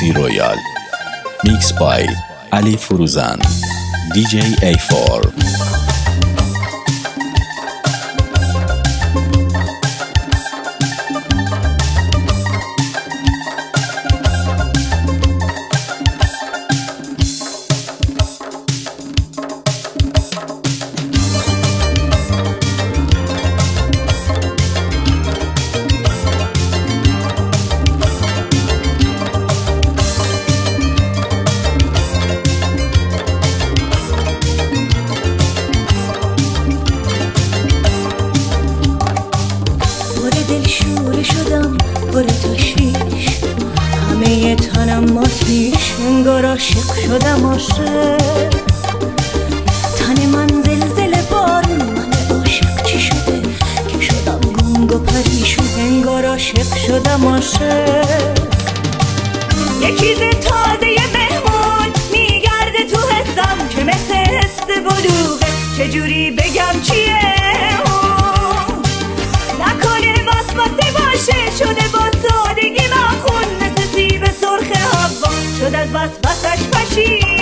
فرودوسی رویال. میکس بای علی فروزان، DJ A4. پر تشویش همه تنم آتیش، انگار عاشق شدم عاشق. تن من زلزله بارون، من عاشق چی شده که شدم گنگ و پریشون، انگار عاشق شدم عاشق. یه چیز تازه مهمون میگرده تو حسم که مثل حس بلوغه، چجوری بگم چیه اون؟ نکنه واسه باشه شده با سادگی مخون، مثل سیب سرخ هوا شد از وسوسش پشیمون.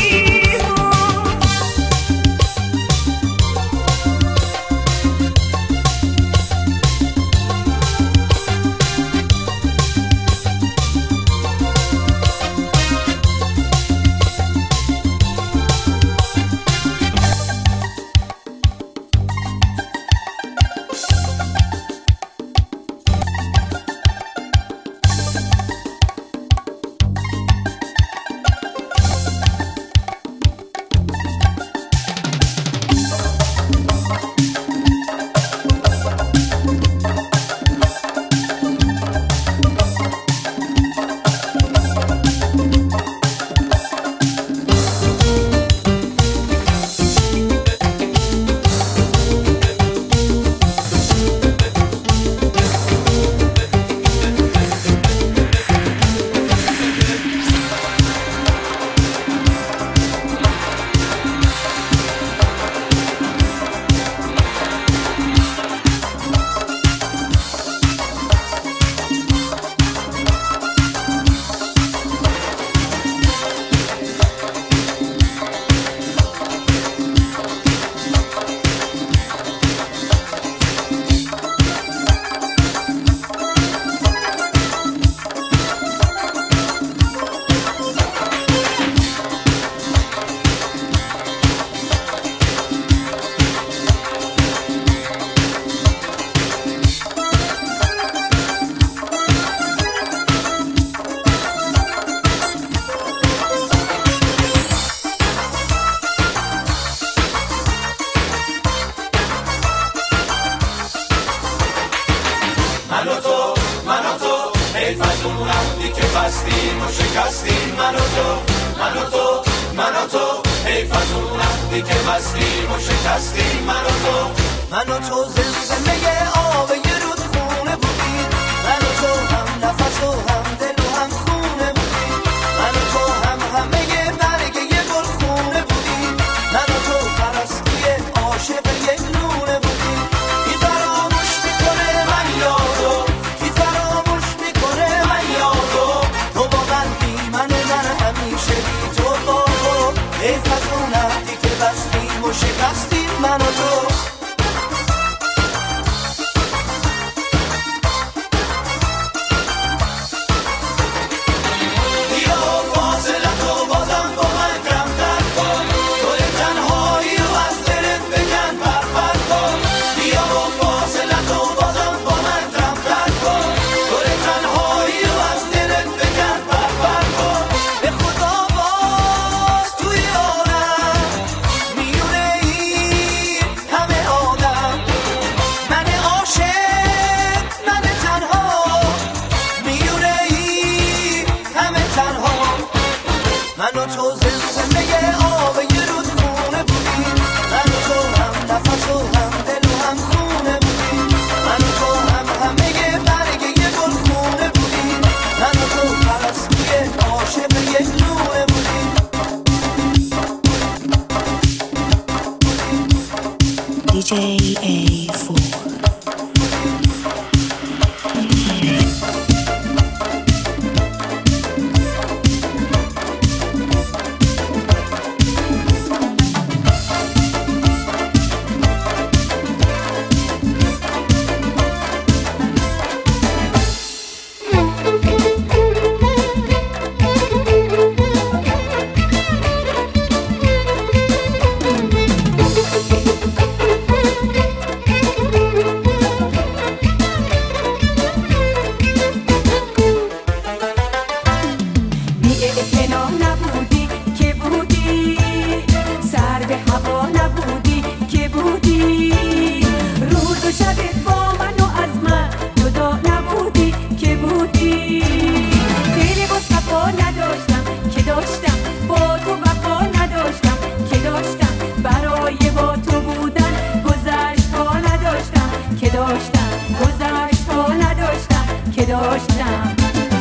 DJ A4. جا نبودی که بودی، سر به هوا نبودی که بودی، روز و شبت با من و از من جدا نبودی که بودی. دل با صفا نداشتم که داشتم، با تو وفا نداشتم که داشتم، برای با تو بودن گذشت ها نداشتم که داشتم، گذشت ها نداشتم که داشتم.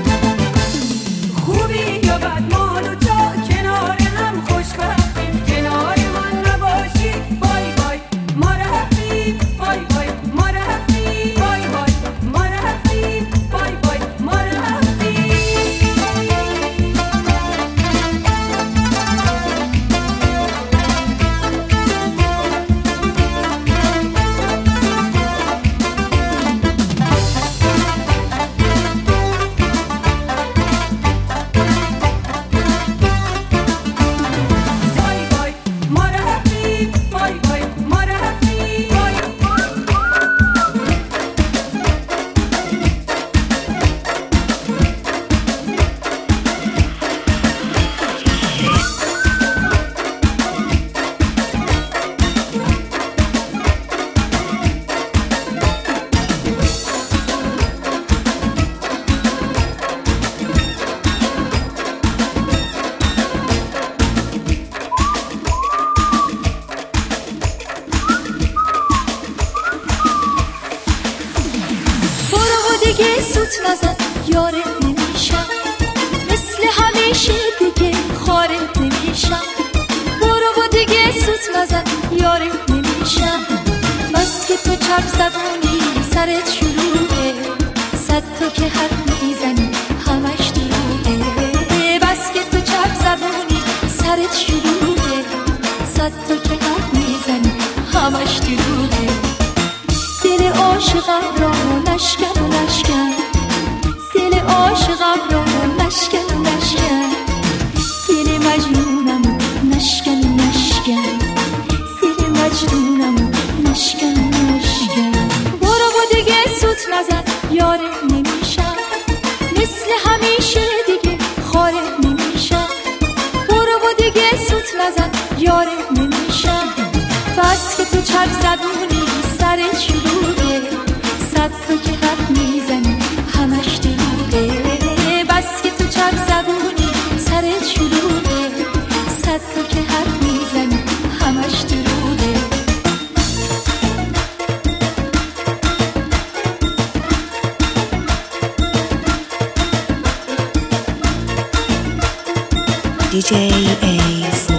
خوبی یا بد ما دوتا کنار هم خوشبختیم، کنار من نباشی بای بای ما رفتیم، بای بای ما رفتیم، بای بای ما رفتیم، بای بای ما رفتیم. سوت نزن یارت نمیشم، مثل همیشه دیگه خارت نمیشم. برو و دیگه سوت نزن یارت نمیشم، بس که تو چرب زبونی سرت شلوغه، صد تا که حرف میزنی همش دروغه. بس که تو چرب زبونی سرت شلوغه، صد تا که حرف میزنی همش دروغه. دل عاشقم را نشکن و نشکن، دل عاشقم را نشکن و نشکن، دل مجنونم نشکن و نشکن، دل مجنونم نشکن و نشکن. برو و دیگه سوت نزن یارت نمیشم، مثل همیشه دیگه خارت نمیشم. برو و دیگه سوت نزن یارت نمیشم، بس که تو چرب زدونی سرت شلوغه، صد تا که حرف میزنی همش دروغه. بس که تو چرب زبونی سرت شلوغه، صد تا که حرف میزنی همش دروغه. DJ A4.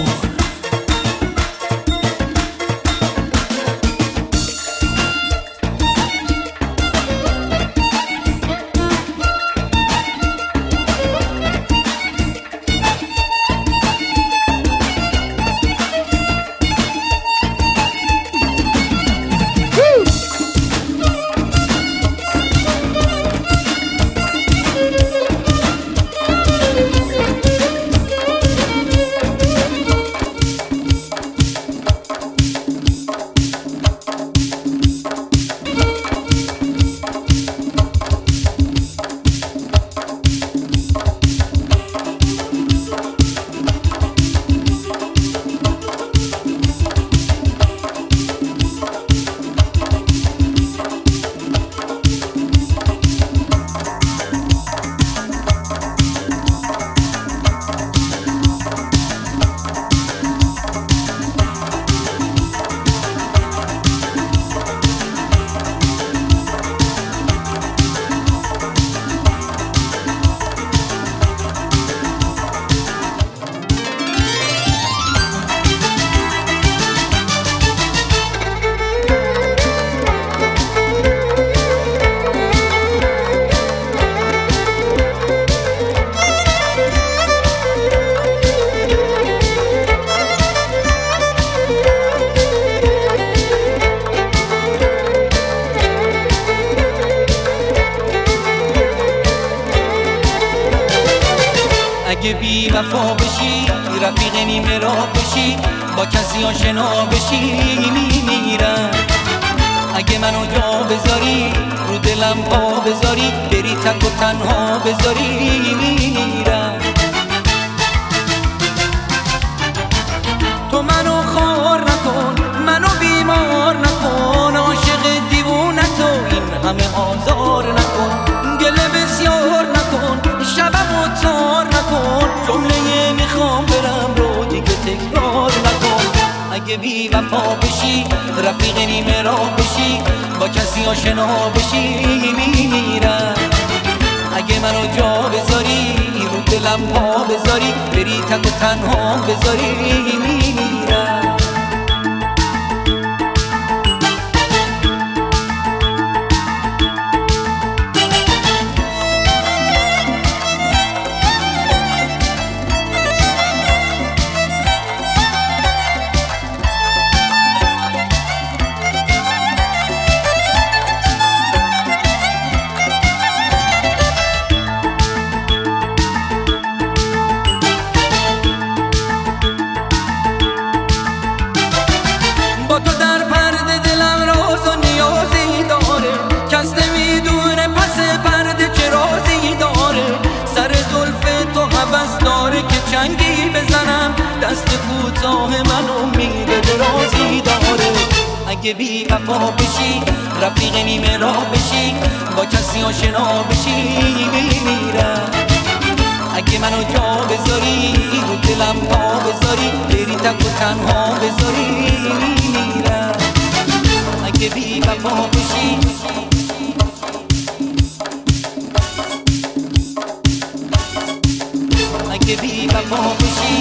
اگه بی وفا بشی رفیق نیمه راه بشی، با کسی آشنا بشی میمیرم. اگه منو جا بذاری رو دلم پا بذاری، بری تک و تنها بذاری میمیرم. اگه بی وفا بشی رفیق نیمه راه بشی با کسی آشنا بشی میمیرم. اگه منو جا بذاری رو دلم پا بذاری بری تک و تنها بذاری میمیرم. چنگی بزنم دست کوتاه منو میده درازی داره. اگه بی وفا بشی رفیق نیمه راه بشی با کسی آشنا بشی میمیرم. اگه منو جا بذاری رو دلم پا بذاری بری تک و تنها بذاری میمیرم. اگه بی وفا بشی اگه بی وفا بشی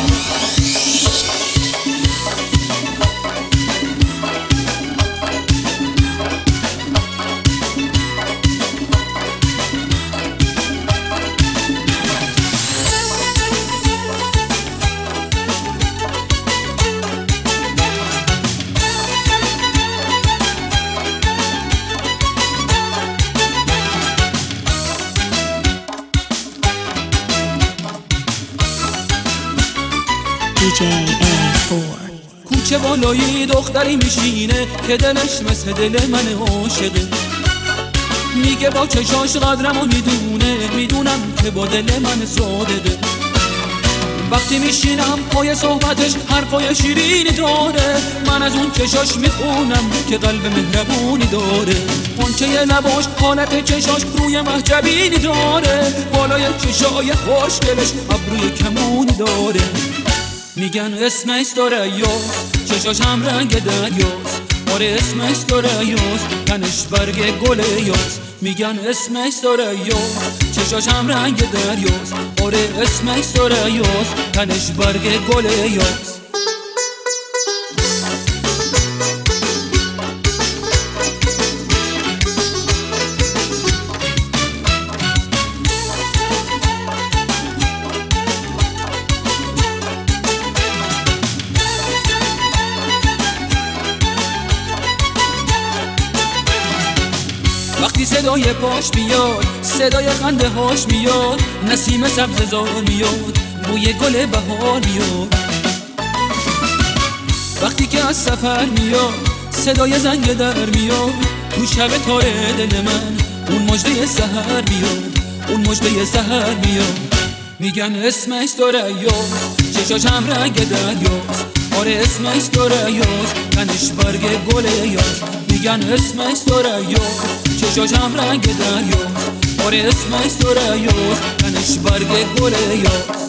DJ A4 کوچه بالایی دختری میشینه که دلش مثل دل من عاشقه. میگه با چشاش قدرمو میدونم که با دل من صادقه. وقتی میشینم پای صحبتش حرفای شیرینی داره، من از اون چشاش میخونم که قلب مهربونی داره. قنچه لباش حالت چشاش روی محجبینی داره، بالای چشای خوشگلش ابروی کمونی داره. میگن اسمش دریاست چشاش هم رنگ دریاست، آره اسمش دریاست تنش برگ گل یاست. میگن اسمش دریاست چشاش هم رنگ دریاست، آره اسمش دریاست تنش برگ گل یاست. وقتی صدای پاش میاد صدای خنده هاش میاد، نسیم سبز زار میاد بوی گل بهار میاد. وقتی که از سفر میاد صدای زنگ در میاد، تو شب تاره دل من اون مژده سحر میاد، اون مژده سحر میاد. میگن اسمش دریاست چشاش هم رنگ دریاست، آره اسمش دریاست تنش برگ گل یاست. میگن اسمش دریاست چشاش هم رنگ دریاست، آره اسمش دریاست تنش برگ گل یاست.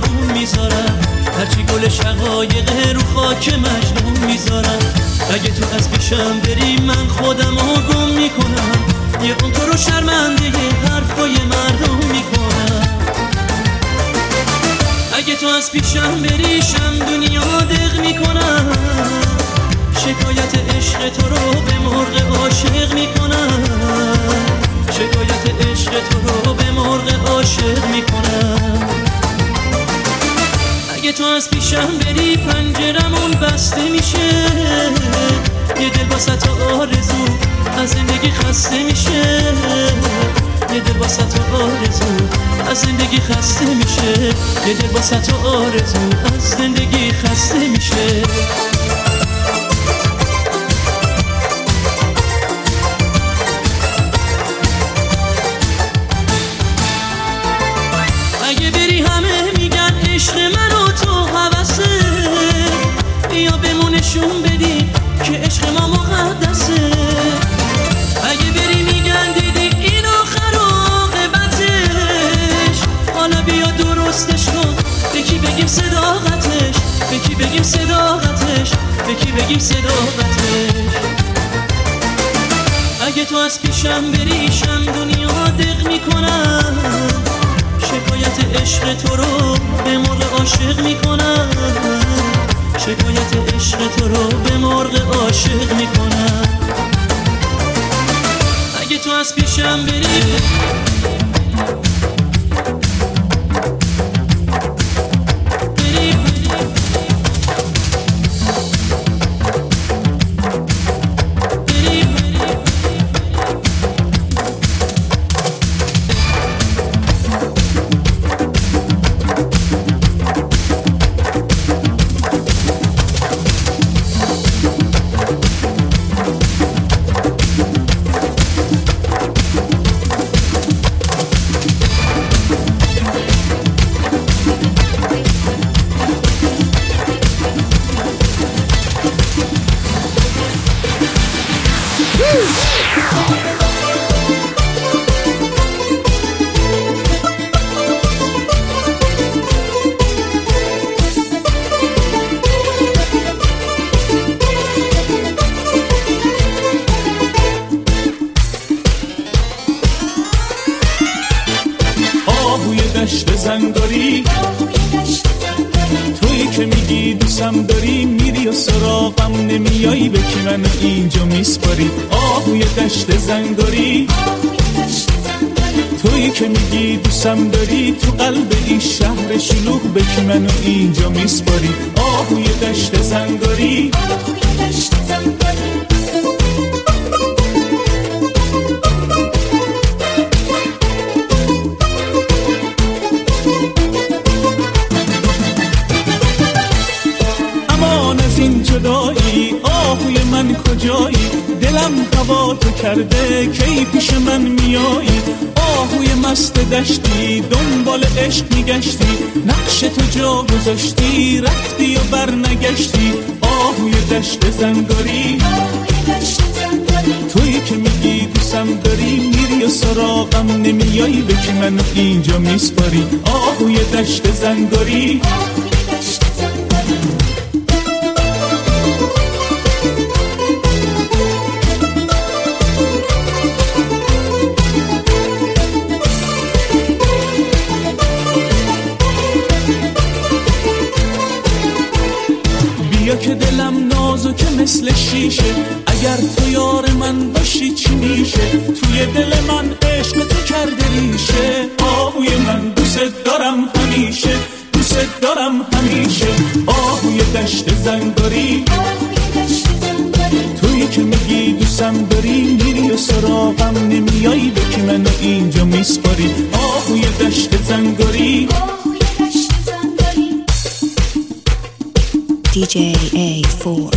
آروم میذارم، هرچی گل شقایق رو خاک مجنون میذارم. اگه تو از پیشم بری من خودم رو گم میکنم، یه اون تو رو شرمنده حرفای مردم میکنم. اگه تو از پیشم بری شم دنیا دق میکنم، شکایت عشق تو رو به مرغ عاشق میکنم، شکایت عشق تو رو به مرغ عاشق میکنم. اگه تو از پیشم بری پنجرمون بسته میشه، یه دل واسه تو آرزو از زندگی خسته میشه، یه دل واسه تو آرزو از زندگی خسته میشه، یه دل واسه تو آرزو از زندگی خسته میشه. اگه بری همه میگن عشق من و تو هوسه، بیا بمونشون بدی که عشق ما مقدسه. اگه بری میگن دیدی این آخر عاقبتش، حالا بیا درستش کن، به کی بگیم صداقتش، به کی بگیم صداقتش، به کی بگیم صداقتش. اگه تو از پیشم بری شم دنیا دق میکنم، شکایت عشق تو رو به مرغ عاشق میکنم، شکایت عشق تو رو به مرغ عاشق میکنم. اگه تو از پیشم بری دشت زنگاری، تویی که میگی دوستم داری، میری و سراغم نمیایی، به کی منو اینجا میسپاری. آهوی دشت زنگاری، تویی که میگی دوستم داری، تو قلب این شهر شلوغ، به کی منو اینجا میسپاری. آهوی دشت زنگاری، این جدایی آهوی من کجایی، دلم هوا تو کرده کی پیش من میایی. آهوی مست دشتی دنبال عشق میگشتی، نقش تو جا گذاشتی رفتی و بر نگشتی. آهوی دشت زنگاری، تویی که میگی دوستم داری، میری و سراغم نمیایی، به کی منو اینجا میسپاری. آهوی دشت زنگاری، که دلم نازکه مثل شیشه، اگر تو یار من باشی چی میشه. توی دل من عشق تو کرده ریشه، آهوی من دوست دارم همیشه، دوست دارم همیشه. آهوی دشت زنگاری، تویی که میگی دوستم داری، میری و سراغم نمیایی، به کی منو اینجا میسپاری. آهوی دشت زنگاری، DJ A4.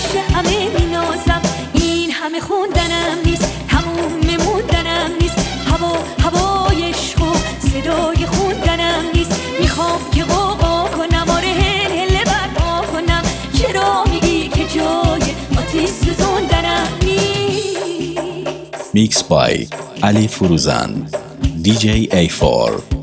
همه مینازم. این همه خوندنم نیست، تموم موندنم نیست. هوای عشق و صدای خوندنم نیست. میخوام که قوقا کنم، آره هل برپا کنم. چرا میگی که جای آتیش سوزوندنم نیست؟ Mixed by Ali Furuzan, DJ A4.